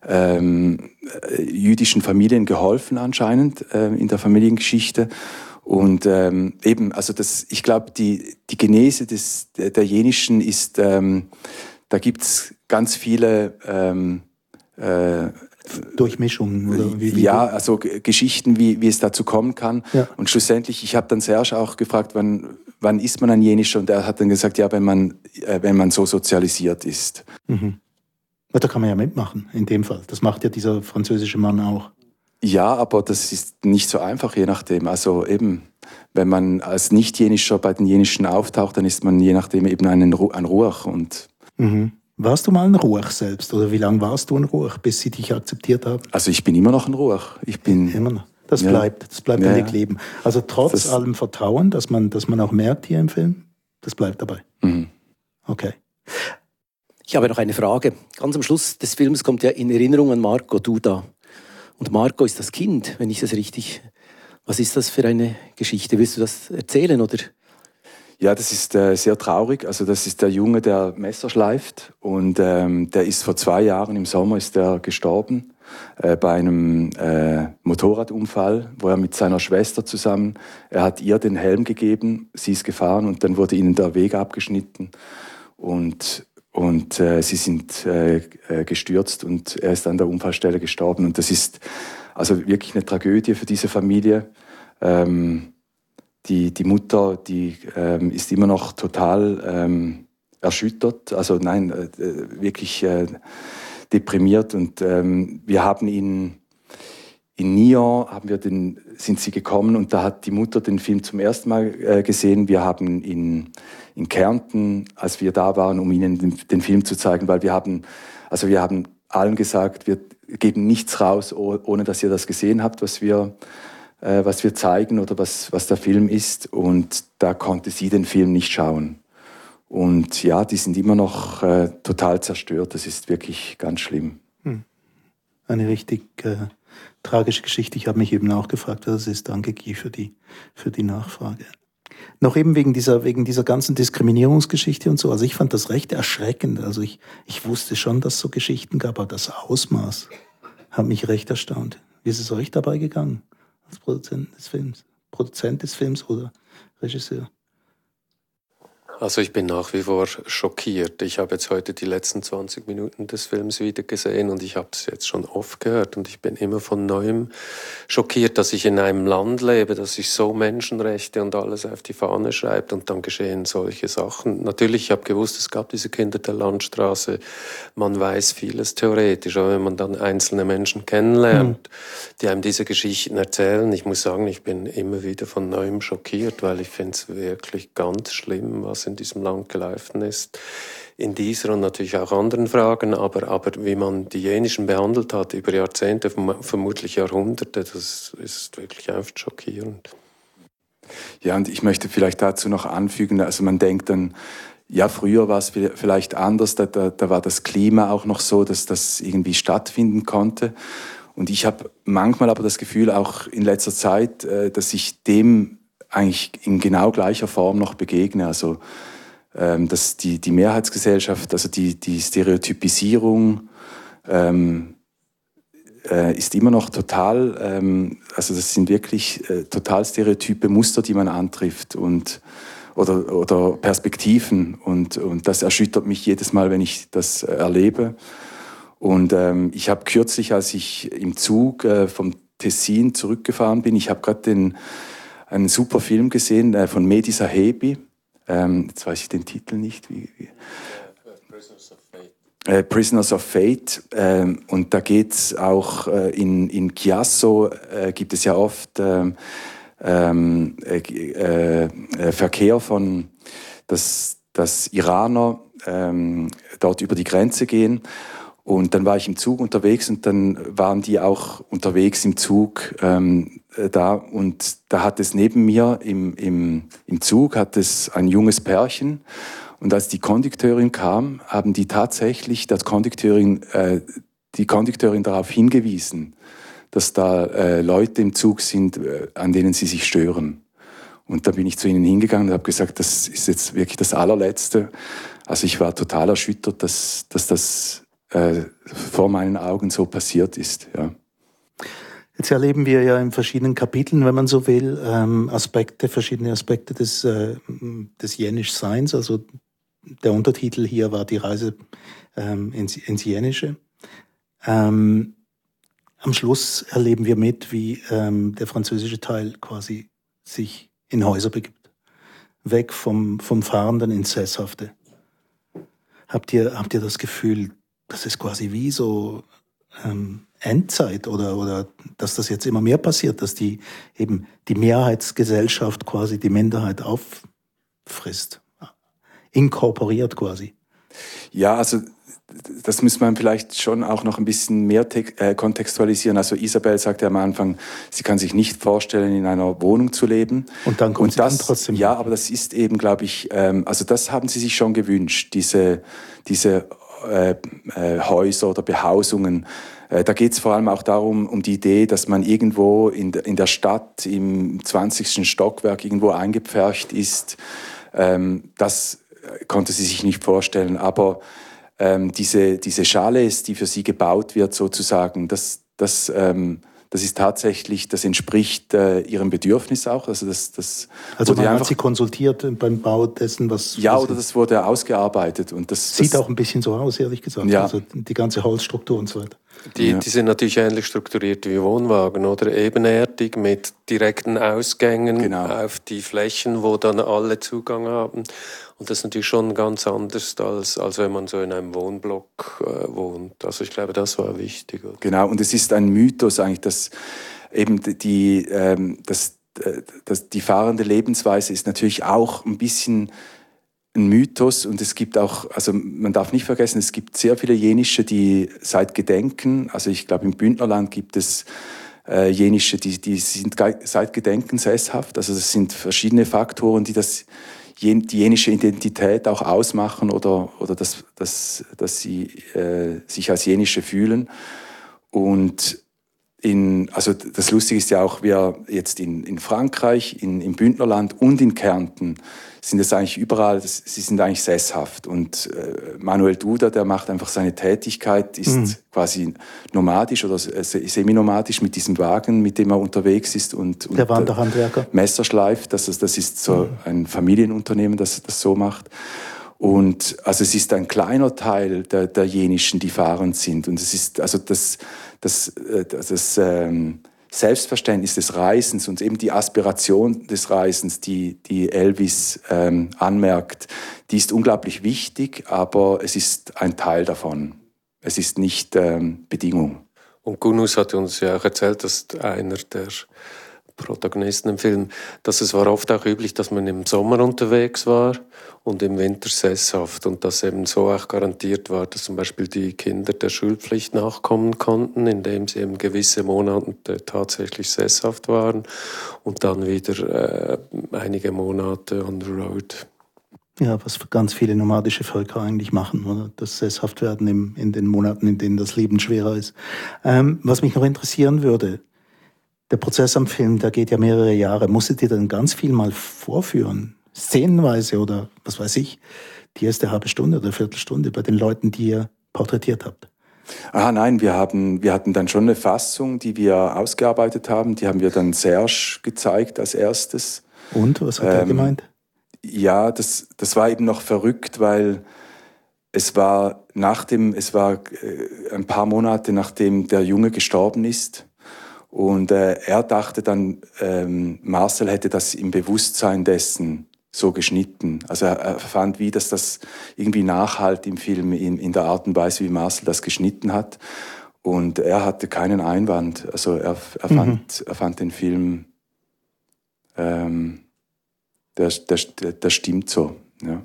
ähm, jüdischen Familien geholfen anscheinend äh, in der Familiengeschichte. Und ähm, eben, also das, ich glaube, die, die Genese des, der, der Jenischen ist, ähm, da gibt's ganz viele ähm, äh, Durchmischungen oder wie, wie ja, also Geschichten, wie, wie es dazu kommen kann. Ja. Und schlussendlich, ich habe dann Serge auch gefragt, wann, wann ist man ein Jenischer? Und er hat dann gesagt, ja, wenn man, äh, wenn man so sozialisiert ist. Mhm. Da kann man ja mitmachen, in dem Fall. Das macht ja dieser französische Mann auch. Ja, aber das ist nicht so einfach, je nachdem. Also eben, wenn man als Nicht-Jenischer bei den Jenischen auftaucht, dann ist man je nachdem eben ein, ein Ruach. Und mhm. Warst du mal ein Ruach selbst? Oder wie lange warst du ein Ruach, bis sie dich akzeptiert haben? Also ich bin immer noch ein Ruach. Ich bin immer noch. Das ja. bleibt, das bleibt ja, in dir kleben. Also trotz das, allem Vertrauen, dass man, dass man auch merkt hier im Film, das bleibt dabei. Mhm. Okay. Ich habe noch eine Frage. Ganz am Schluss des Films kommt ja in Erinnerung an Marco Duda. Und Marco ist das Kind, wenn ich das richtig... Was ist das für eine Geschichte? Willst du das erzählen, oder? Ja, das ist äh, sehr traurig. Also das ist der Junge, der Messer schleift. Und ähm, der ist vor zwei Jahren im Sommer ist der gestorben äh, bei einem äh, Motorradunfall, wo er mit seiner Schwester zusammen, er hat ihr den Helm gegeben, sie ist gefahren und dann wurde ihnen der Weg abgeschnitten. Und Und äh, sie sind äh, gestürzt und er ist an der Unfallstelle gestorben. Und das ist also wirklich eine Tragödie für diese Familie. Ähm, die, die Mutter, die ähm, ist immer noch total ähm, erschüttert, also nein, äh, wirklich äh, deprimiert. Und ähm, wir haben ihn in Nyon haben wir den, sind sie gekommen und da hat die Mutter den Film zum ersten Mal äh, gesehen. Wir haben in, in Kärnten, als wir da waren, um ihnen den, den Film zu zeigen, weil wir haben, also wir haben allen gesagt, wir geben nichts raus, ohne dass ihr das gesehen habt, was wir, äh, was wir zeigen oder was, was der Film ist. Und da konnte sie den Film nicht schauen. Und ja, die sind immer noch äh, total zerstört. Das ist wirklich ganz schlimm. Hm. Eine richtig... Äh tragische Geschichte. Ich habe mich eben auch gefragt, was es ist. Danke, Guy, für die, für die Nachfrage. Noch eben wegen dieser, wegen dieser ganzen Diskriminierungsgeschichte und so. Also ich fand das recht erschreckend. Also ich, ich wusste schon, dass es so Geschichten gab, aber das Ausmaß hat mich recht erstaunt. Wie ist es euch dabei gegangen, als Produzent des Films? Produzent des Films oder Regisseur? Also ich bin nach wie vor schockiert. Ich habe jetzt heute die letzten zwanzig Minuten des Films wieder gesehen und ich habe es jetzt schon oft gehört und ich bin immer von Neuem schockiert, dass ich in einem Land lebe, das sich so Menschenrechte und alles auf die Fahne schreibt und dann geschehen solche Sachen. Natürlich, ich habe gewusst, es gab diese Kinder der Landstraße, man weiß vieles theoretisch, aber wenn man dann einzelne Menschen kennenlernt, mhm. die einem diese Geschichten erzählen, ich muss sagen, ich bin immer wieder von Neuem schockiert, weil ich finde es wirklich ganz schlimm, was in diesem Land gelaufen ist, in dieser und natürlich auch anderen Fragen, aber, aber wie man die Jenischen behandelt hat über Jahrzehnte, vermutlich Jahrhunderte, das ist wirklich einfach schockierend. Ja, und ich möchte vielleicht dazu noch anfügen, also man denkt dann, ja, früher war es vielleicht anders, da, da, da war das Klima auch noch so, dass das irgendwie stattfinden konnte. Und ich habe manchmal aber das Gefühl, auch in letzter Zeit, dass ich dem eigentlich in genau gleicher Form noch begegne. Also ähm, dass die, die Mehrheitsgesellschaft, also die, die Stereotypisierung ähm, äh, ist immer noch total, ähm, also das sind wirklich äh, total stereotype Muster, die man antrifft und oder, oder Perspektiven und, und das erschüttert mich jedes Mal, wenn ich das äh, erlebe. Und ähm, ich habe kürzlich, als ich im Zug äh, vom Tessin zurückgefahren bin, ich habe gerade den einen super Film gesehen äh, von Mehdi Sahebi. Ähm, jetzt weiß ich den Titel nicht. Wie, wie. Prisoners of Fate. Äh, Prisoners of Fate. Ähm, und da geht es auch äh, in, in Chiasso, äh, gibt es ja oft ähm, äh, äh, äh, Verkehr von, dass, dass Iraner ähm, dort über die Grenze gehen. Und dann war ich im Zug unterwegs und dann waren die auch unterwegs im Zug ähm, da. Und da hat es neben mir im, im, im Zug hat es ein junges Pärchen. Und als die Kondukteurin kam, haben die tatsächlich das Kondukteurin, äh, die Kondukteurin darauf hingewiesen, dass da äh, Leute im Zug sind, äh, an denen sie sich stören. Und da bin ich zu ihnen hingegangen und habe gesagt, das ist jetzt wirklich das Allerletzte. Also ich war total erschüttert, dass, dass das Äh, vor meinen Augen so passiert ist. Ja. Jetzt erleben wir ja in verschiedenen Kapiteln, wenn man so will, ähm, Aspekte, verschiedene Aspekte des, äh, des Jenisch-Seins. Also der Untertitel hier war die Reise ähm, ins, ins Jenische. Ähm, am Schluss erleben wir mit, wie ähm, der französische Teil quasi sich in Häuser begibt. Weg vom, vom Fahrenden ins Sesshafte. Habt ihr, habt ihr das Gefühl, das ist quasi wie so ähm, Endzeit oder, oder dass das jetzt immer mehr passiert, dass die eben die Mehrheitsgesellschaft quasi die Minderheit auffrisst, inkorporiert quasi? Ja, also das muss man vielleicht schon auch noch ein bisschen mehr äh, kontextualisieren. Also Isabel sagte am Anfang, sie kann sich nicht vorstellen, in einer Wohnung zu leben. Und dann kommt Und sie das, dann trotzdem. Ja, aber das ist eben, glaube ich, ähm, also das haben sie sich schon gewünscht, diese, diese äh, äh, Häuser oder Behausungen. Äh, da geht es vor allem auch darum, um die Idee, dass man irgendwo in, in der Stadt im zwanzigsten Stockwerk irgendwo eingepfercht ist. Ähm, das konnte sie sich nicht vorstellen, aber ähm, diese, diese Chalets, die für sie gebaut wird sozusagen, das, das, ähm, das ist tatsächlich, das entspricht äh, ihrem Bedürfnis auch. Also, das, das also man einfach, hat sie konsultiert beim Bau dessen, was... Ja, was oder das wurde ausgearbeitet. Und das sieht das, auch ein bisschen so aus, ehrlich gesagt. Ja. Also die ganze Holzstruktur und so weiter. Die, ja. die sind natürlich ähnlich strukturiert wie Wohnwagen, oder? Ebenerdig mit direkten Ausgängen Genau. auf die Flächen, wo dann alle Zugang haben. Und das ist natürlich schon ganz anders, als, als wenn man so in einem Wohnblock äh, wohnt. Also ich glaube, das war wichtig. Oder? Genau, und es ist ein Mythos eigentlich, dass eben die, ähm, das, äh, das, die fahrende Lebensweise ist natürlich auch ein bisschen ein Mythos, und es gibt auch, also man darf nicht vergessen, es gibt sehr viele Jenische, die seit Gedenken, also ich glaube im Bündnerland gibt es äh, Jenische, die, die sind seit Gedenken sesshaft, also das sind verschiedene Faktoren, die das, die jenische Identität auch ausmachen oder, oder dass, dass, dass sie äh, sich als Jenische fühlen. Und in, also das Lustige ist ja auch, wir jetzt in, in Frankreich, in, im Bündnerland und in Kärnten sind es eigentlich überall, das, sie sind eigentlich sesshaft. Und äh, Manuel Duda, der macht einfach seine Tätigkeit, ist mhm. quasi nomadisch oder semi-nomadisch mit diesem Wagen, mit dem er unterwegs ist. Und, und der Wanderhandwerker. Messer schleift, das ist, das ist so mhm. ein Familienunternehmen, das das so macht. Und also es ist ein kleiner Teil der, der Jenischen, die fahrend sind. Und es ist also das, das, das, das ähm, Selbstverständnis des Reisens und eben die Aspiration des Reisens, die, die Elvis ähm, anmerkt, die ist unglaublich wichtig, aber es ist ein Teil davon. Es ist nicht ähm, Bedingung. Und Gunus hat uns ja auch erzählt, dass einer der Protagonisten im Film, dass es war oft auch üblich, dass man im Sommer unterwegs war und im Winter sesshaft und dass eben so auch garantiert war, dass zum Beispiel die Kinder der Schulpflicht nachkommen konnten, indem sie eben gewisse Monate tatsächlich sesshaft waren und dann wieder äh, einige Monate on the road. Ja, was ganz viele nomadische Völker eigentlich machen, oder? Das sesshaft werden im, in den Monaten, in denen das Leben schwerer ist. Ähm, was mich noch interessieren würde, der Prozess am Film, der geht ja mehrere Jahre. Musstet ihr dann ganz viel mal vorführen? Szenenweise oder was weiß ich, die erste halbe Stunde oder Viertelstunde bei den Leuten, die ihr porträtiert habt? Ah, nein, wir haben, wir hatten dann schon eine Fassung, die wir ausgearbeitet haben. Die haben wir dann Serge gezeigt als erstes. Und, was hat ähm, er gemeint? Ja, das, das war eben noch verrückt, weil es war nach dem, es war äh, ein paar Monate nachdem der Junge gestorben ist. Und äh, er dachte dann, ähm, Marcel hätte das im Bewusstsein dessen so geschnitten. Also er, er fand wie, dass das irgendwie nachhalt im Film, in, in der Art und Weise, wie Marcel das geschnitten hat. Und er hatte keinen Einwand. Also er, er, mhm. fand, er fand den Film, ähm, der, der, der stimmt so. Ja.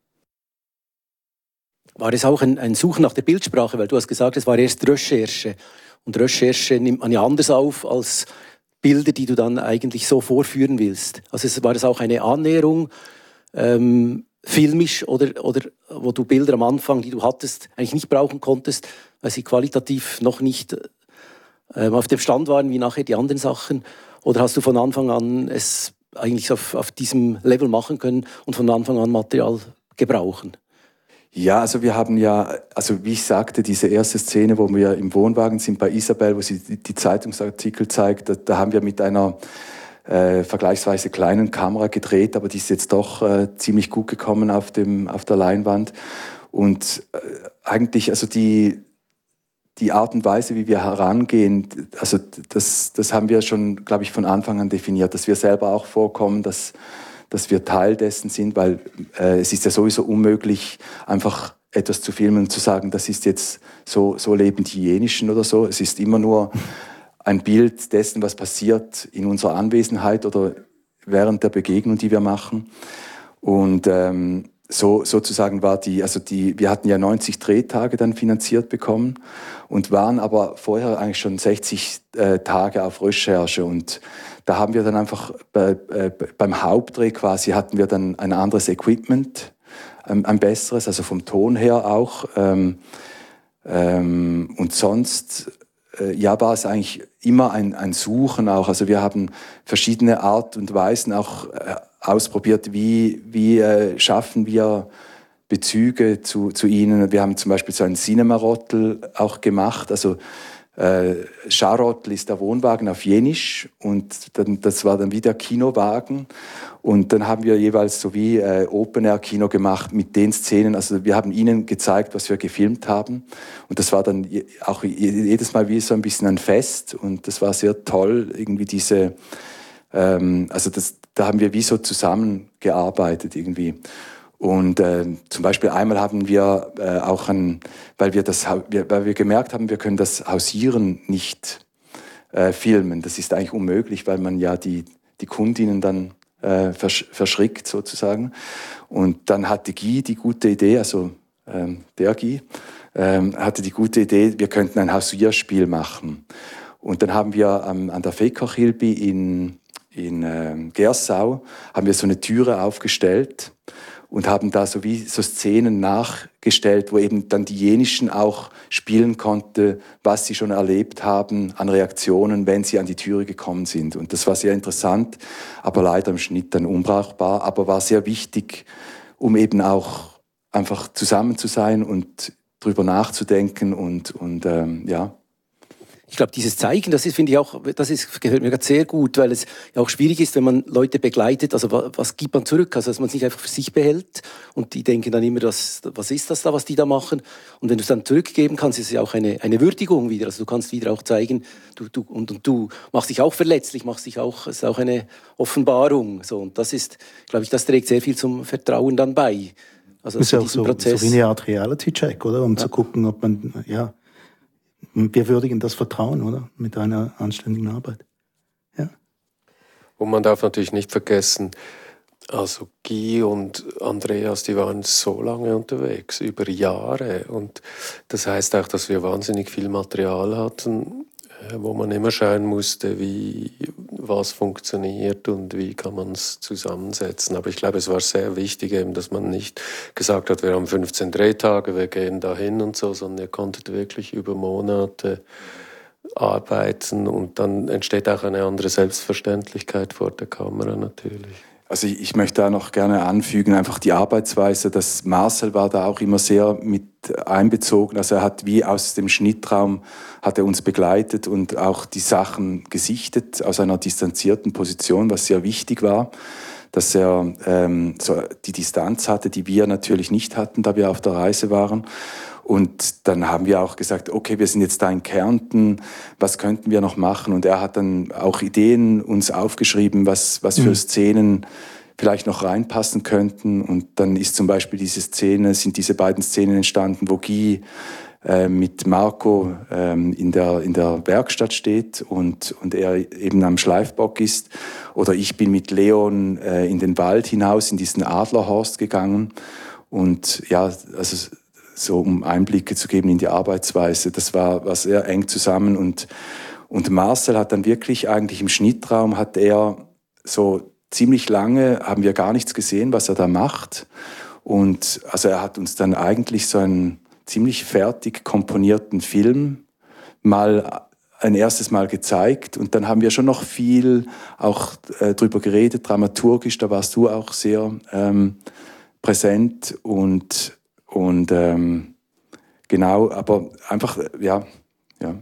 War es auch ein, ein Suchen nach der Bildsprache? Weil du hast gesagt, es war erst Recherche. Und Recherche nimmt man ja anders auf als Bilder, die du dann eigentlich so vorführen willst. Also es war das auch eine Annäherung, ähm, filmisch oder, oder wo du Bilder am Anfang, die du hattest, eigentlich nicht brauchen konntest, weil sie qualitativ noch nicht ähm, auf dem Stand waren wie nachher die anderen Sachen? Oder hast du von Anfang an es eigentlich auf, auf diesem Level machen können und von Anfang an Material gebrauchen? Ja, also wir haben ja, also wie ich sagte, diese erste Szene, wo wir im Wohnwagen sind bei Isabel, wo sie die, die Zeitungsartikel zeigt, da, da haben wir mit einer äh, vergleichsweise kleinen Kamera gedreht, aber die ist jetzt doch äh, ziemlich gut gekommen auf dem auf der Leinwand. Und äh, eigentlich, also die die Art und Weise, wie wir herangehen, also das das haben wir schon, glaube ich, von Anfang an definiert, dass wir selber auch vorkommen, dass dass wir Teil dessen sind, weil äh, es ist ja sowieso unmöglich, einfach etwas zu filmen und zu sagen, das ist jetzt so, so leben die Jenischen oder so. Es ist immer nur ein Bild dessen, was passiert in unserer Anwesenheit oder während der Begegnung, die wir machen. Und ähm, so sozusagen war die, also die, wir hatten ja neunzig Drehtage dann finanziert bekommen und waren aber vorher eigentlich schon sechzig äh, Tage auf Recherche. Und da haben wir dann einfach bei, äh, beim Hauptdreh quasi hatten wir dann ein anderes Equipment, ähm, ein besseres, also vom Ton her auch. Ähm, ähm, und sonst äh, ja, war es eigentlich immer ein, ein Suchen auch. Also wir haben verschiedene Art und Weisen auch äh, ausprobiert, wie, wie äh, schaffen wir Bezüge zu, zu ihnen. Wir haben zum Beispiel so ein Cinema-Rottel auch gemacht, also Äh, Scharotl ist der Wohnwagen auf Jenisch und dann, das war dann wie der Kinowagen und dann haben wir jeweils so wie äh, Open-Air-Kino gemacht mit den Szenen, also wir haben ihnen gezeigt, was wir gefilmt haben und das war dann auch jedes Mal wie so ein bisschen ein Fest und das war sehr toll, irgendwie diese, ähm, also das, da haben wir wie so zusammengearbeitet irgendwie. Und äh, zum Beispiel einmal haben wir äh, auch ein, weil wir das, weil wir gemerkt haben, wir können das Hausieren nicht äh, filmen. Das ist eigentlich unmöglich, weil man ja die die Kundinnen dann äh, versch verschrickt sozusagen. Und dann hatte Guy die gute Idee, also ähm, der Guy ähm, hatte die gute Idee, wir könnten ein Hausierspiel machen. Und dann haben wir ähm, an der Fekochilbi in in äh, Gersau haben wir so eine Türe aufgestellt. und haben da so wie so Szenen nachgestellt, wo eben dann die Jenischen auch spielen konnte, was sie schon erlebt haben an Reaktionen, wenn sie an die Türe gekommen sind. Und das war sehr interessant, aber leider im Schnitt dann unbrauchbar, aber war sehr wichtig, um eben auch einfach zusammen zu sein und drüber nachzudenken und, und ähm, ja. Ich glaube, dieses Zeigen, das ist, finde ich auch, das ist, gehört mir gerade sehr gut, weil es ja auch schwierig ist, wenn man Leute begleitet, also was, was gibt man zurück, also dass man es nicht einfach für sich behält und die denken dann immer, das, was ist das da, was die da machen, und wenn du es dann zurückgeben kannst, ist es ja auch eine, eine Würdigung wieder, also du kannst wieder auch zeigen, du, du, und, und du machst dich auch verletzlich, machst dich auch, es ist auch eine Offenbarung, so, und das ist, glaube ich, das trägt sehr viel zum Vertrauen dann bei. Also das ist ja auch so, so wie eine Art Reality-Check, oder, um ja. zu gucken, ob man, ja, wir würdigen das Vertrauen, oder? Mit einer anständigen Arbeit. Ja. Und man darf natürlich nicht vergessen, also Guy und Andreas, die waren so lange unterwegs, über Jahre. Und das heißt auch, dass wir wahnsinnig viel Material hatten, wo man immer schauen musste, wie was funktioniert und wie kann man es zusammensetzen. Aber ich glaube, es war sehr wichtig, eben, dass man nicht gesagt hat, wir haben fünfzehn Drehtage, wir gehen dahin und so, sondern ihr konntet wirklich über Monate arbeiten und dann entsteht auch eine andere Selbstverständlichkeit vor der Kamera natürlich. Also ich, ich möchte da noch gerne anfügen, einfach die Arbeitsweise, dass Marcel war da auch immer sehr mit einbezogen. Also er hat wie aus dem Schnittraum, hat er uns begleitet und auch die Sachen gesichtet aus einer distanzierten Position, was sehr wichtig war, dass er ähm, so die Distanz hatte, die wir natürlich nicht hatten, da wir auf der Reise waren. Und dann haben wir auch gesagt, okay, wir sind jetzt da in Kärnten, was könnten wir noch machen? Und er hat dann auch Ideen uns aufgeschrieben, was, was für mhm. Szenen vielleicht noch reinpassen könnten. Und dann ist zum Beispiel diese Szene, sind diese beiden Szenen entstanden, wo Guy äh, mit Marco ähm, in der, in der Werkstatt steht und, und er eben am Schleifbock ist. Oder ich bin mit Leon äh, in den Wald hinaus, in diesen Adlerhorst gegangen. Und ja, also so um Einblicke zu geben in die Arbeitsweise. Das war, war sehr eng zusammen und, und Marcel hat dann wirklich eigentlich im Schnittraum hat er so ziemlich lange, haben wir gar nichts gesehen, was er da macht. Und also er hat uns dann eigentlich so einen ziemlich fertig komponierten Film mal ein erstes Mal gezeigt und dann haben wir schon noch viel auch äh, drüber geredet, dramaturgisch, da warst du auch sehr ähm, präsent und Und ähm, genau, aber einfach, ja, ja.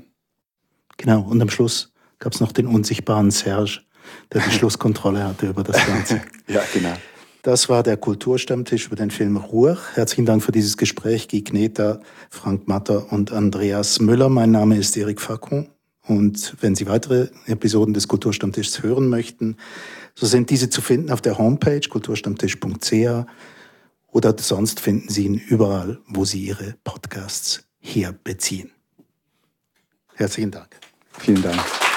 Genau, und am Schluss gab es noch den unsichtbaren Serge, der die Schlusskontrolle hatte über das Ganze. Ja, genau. Das war der Kulturstammtisch über den Film Ruhr. Herzlichen Dank für dieses Gespräch, Guy Gneta, Frank Matter und Andreas Müller. Mein Name ist Eric Facon. Und wenn Sie weitere Episoden des Kulturstammtischs hören möchten, so sind diese zu finden auf der Homepage kulturstammtisch punkt c h. Oder sonst finden Sie ihn überall, wo Sie Ihre Podcasts herbeziehen. Herzlichen Dank. Vielen Dank.